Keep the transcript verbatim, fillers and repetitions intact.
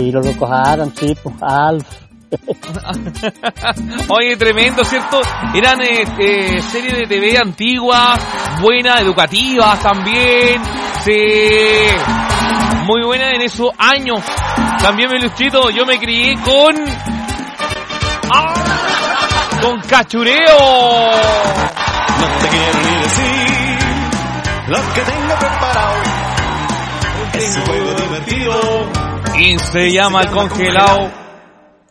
Y los locos Adams, sí, pues, Alf. Oye, tremendo, ¿cierto? Eran eh, eh, series de T V antiguas, buenas, educativas también. Sí, muy buenas en esos años. También me ilustrito, yo me crié con... ¡Ah! Con Cachureo. No te quiero ni decir lo que tengo preparado. Es un juego divertido Y se llama El Congelado.